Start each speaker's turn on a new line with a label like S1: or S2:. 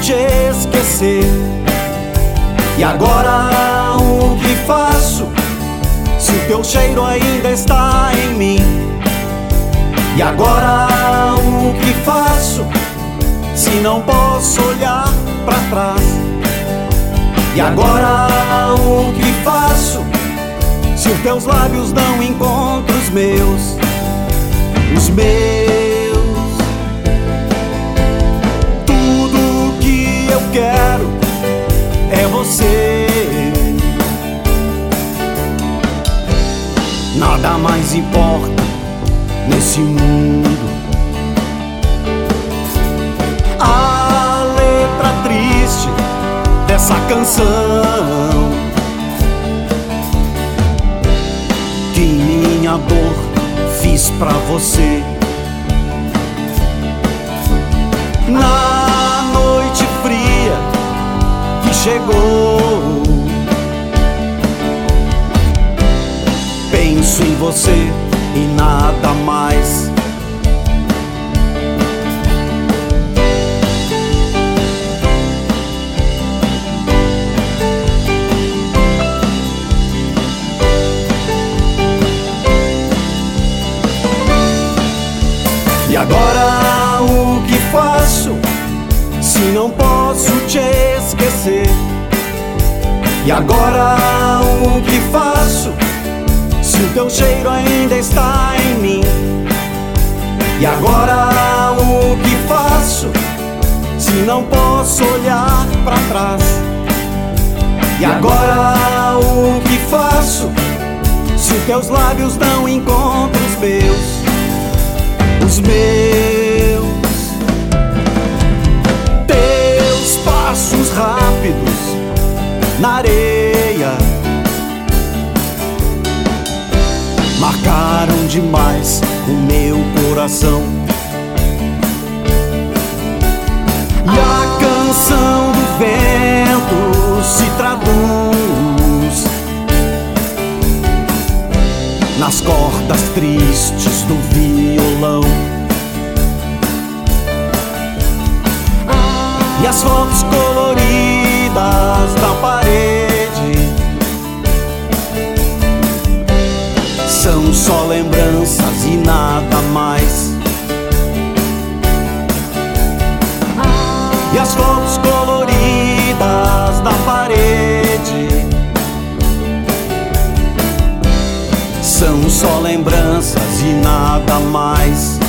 S1: te esquecer. E agora o que faço se o teu cheiro ainda está em mim? E agora o que faço se não posso olhar pra trás? E agora o que faço se os teus lábios não encontram os meus? Os meus. Tudo que eu quero é você. Nada mais importa nesse mundo. A letra triste dessa canção que minha dor fiz pra você. Na noite fria que chegou, penso em você e nada mais. E agora o que faço se não posso te esquecer? E agora o que faço se o teu cheiro ainda está em mim? E agora o que faço se não posso olhar pra trás? E agora o que faço se os teus lábios não encontram os meus? Os meus. Teus passos rápidos na areia marcaram demais o meu coração. E a canção do vento se traduz nas cordas tristes do violão. E as fotos coloridas da parede são só lembranças e nada mais. E as fotos coloridas da parede são só lembranças e nada mais.